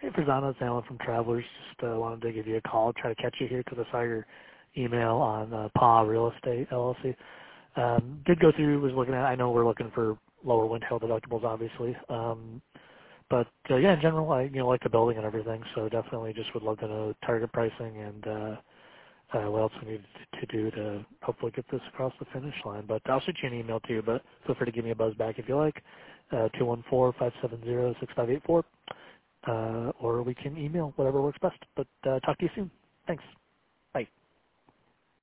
Hey, Fazana, it's Alan from Travelers. Just wanted to give you a call, try to catch you here because I saw your email on PA Real Estate LLC. Did go through, was looking at, I know we're looking for lower wind hail deductibles, obviously. But yeah, in general, I like the building and everything, so definitely just would love to know target pricing and what else we need to do to hopefully get this across the finish line. But I'll shoot you an email too, but feel free to give me a buzz back if you like, 214-570-6584. Or we can email, whatever works best. But talk to you soon. Thanks.